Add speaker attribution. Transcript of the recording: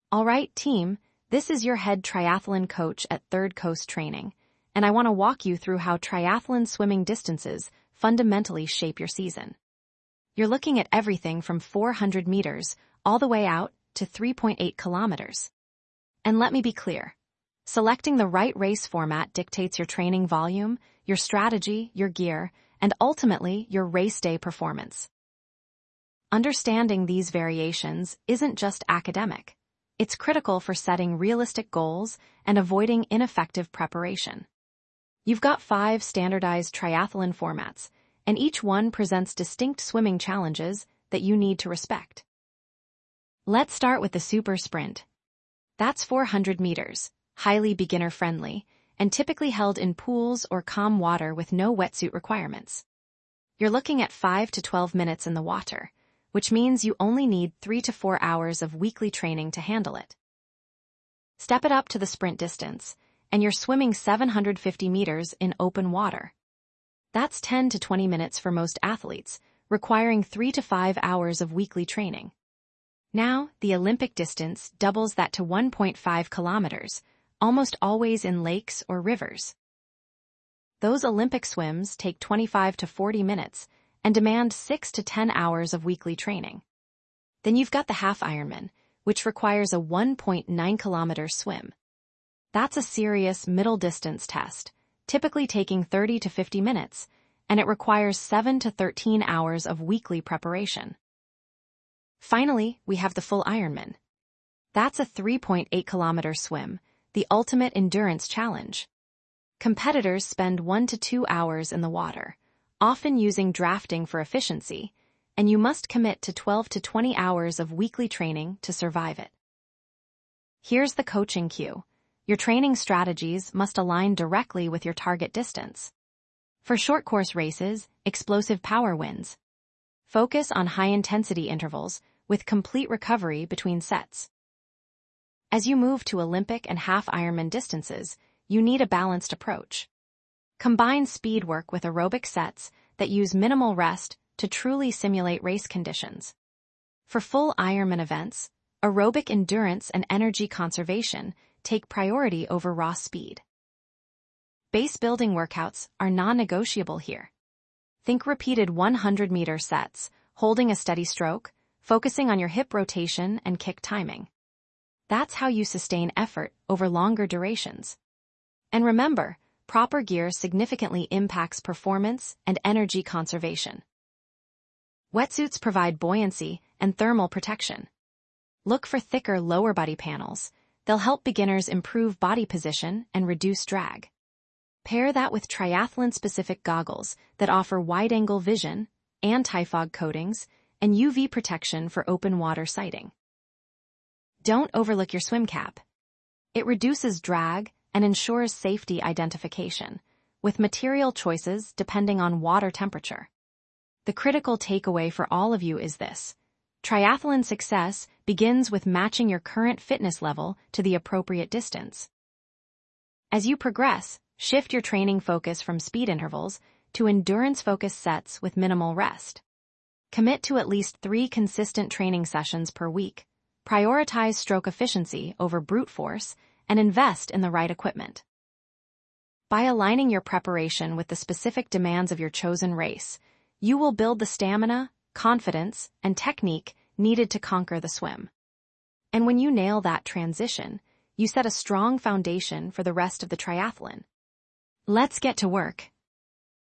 Speaker 1: All right, team, this is your head triathlon coach at Third Coast Training, and I want to walk you through how triathlon swimming distances fundamentally shape your season. You're looking at everything from 400 meters all the way out to 3.8 kilometers. And let me be clear, selecting the right race format dictates your training volume, your strategy, your gear, and ultimately your race day performance. Understanding these variations isn't just academic. It's critical for setting realistic goals and avoiding ineffective preparation. You've got 5 standardized triathlon formats, and each one presents distinct swimming challenges that you need to respect. Let's start with the Super Sprint. That's 400 meters, highly beginner-friendly, and typically held in pools or calm water with no wetsuit requirements. You're looking at 5 to 12 minutes in the water, which means you only need 3 to 4 hours of weekly training to handle it. Step it up to the sprint distance, and you're swimming 750 meters in open water. That's 10 to 20 minutes for most athletes, requiring 3 to 5 hours of weekly training. Now, the Olympic distance doubles that to 1.5 kilometers, almost always in lakes or rivers. Those Olympic swims take 25 to 40 minutes and demand 6 to 10 hours of weekly training. Then you've got the half Ironman, which requires a 1.9-kilometer swim. That's a serious middle-distance test, typically taking 30 to 50 minutes, and it requires 7 to 13 hours of weekly preparation. Finally, we have the full Ironman. That's a 3.8-kilometer swim, the ultimate endurance challenge. Competitors spend 1 to 2 hours in the water, often using drafting for efficiency, and you must commit to 12 to 20 hours of weekly training to survive it. Here's the coaching cue. Your training strategies must align directly with your target distance. For short course races, explosive power wins. Focus on high-intensity intervals with complete recovery between sets. As you move to Olympic and half Ironman distances, you need a balanced approach. Combine speed work with aerobic sets that use minimal rest to truly simulate race conditions. For full Ironman events, aerobic endurance and energy conservation take priority over raw speed. Base building workouts are non-negotiable here. Think repeated 100-meter sets, holding a steady stroke, focusing on your hip rotation and kick timing. That's how you sustain effort over longer durations. And remember, proper gear significantly impacts performance and energy conservation. Wetsuits provide buoyancy and thermal protection. Look for thicker lower body panels. They'll help beginners improve body position and reduce drag. Pair that with triathlon-specific goggles that offer wide-angle vision, anti-fog coatings, and UV protection for open water sighting. Don't overlook your swim cap. It reduces drag and ensures safety identification, with material choices depending on water temperature. The critical takeaway for all of you is this: triathlon success begins with matching your current fitness level to the appropriate distance. As you progress, shift your training focus from speed intervals to endurance-focused sets with minimal rest. Commit to at least 3 consistent training sessions per week. Prioritize stroke efficiency over brute force, and invest in the right equipment. By aligning your preparation with the specific demands of your chosen race, you will build the stamina, confidence, and technique needed to conquer the swim. And when you nail that transition, you set a strong foundation for the rest of the triathlon. Let's get to work.